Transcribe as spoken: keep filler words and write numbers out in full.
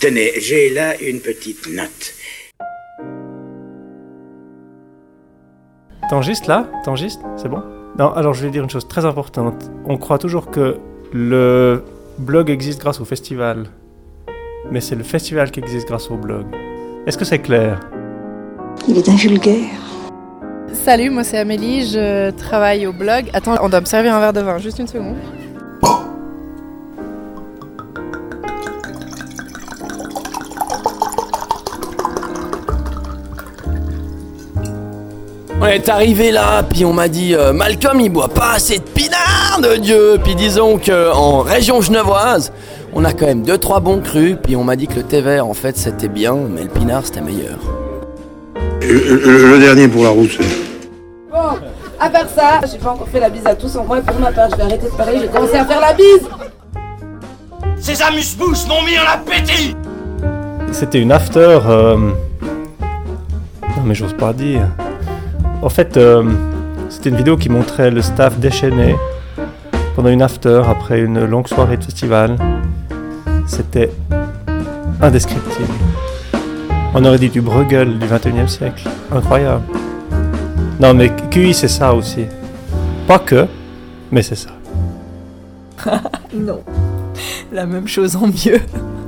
Tenez, j'ai là une petite note. T'enregistres là T'enregistres C'est bon? Non, alors je vais dire une chose très importante. On croit toujours que le blog existe grâce au festival. Mais c'est le festival qui existe grâce au blog. Est-ce que c'est clair? Il est un vulgaire. Salut, moi c'est Amélie, je travaille au blog. Attends, on doit me servir un verre de vin, juste une seconde. On est arrivé là, puis on m'a dit euh, Malcolm il boit pas assez de pinard de Dieu. Puis disons qu'en région genevoise, on a quand même deux trois bons crus. Puis on m'a dit que le thé vert en fait c'était bien, mais le pinard c'était meilleur. Le, le, le dernier pour la route. Bon, à part ça, j'ai pas encore fait la bise à tous en moi. Pour ma part, je vais arrêter de parler, j'ai commencé à faire la bise. Ces amuse-bouches m'ont mis en appétit. C'était une after... Euh... Non mais j'ose pas dire... En fait, euh, c'était une vidéo qui montrait le staff déchaîné pendant une after après une longue soirée de festival. C'était indescriptible. On aurait dit du Bruegel du vingt et unième siècle. Incroyable. Non mais Q I c'est ça aussi. Pas que, mais c'est ça. Non, la même chose en mieux.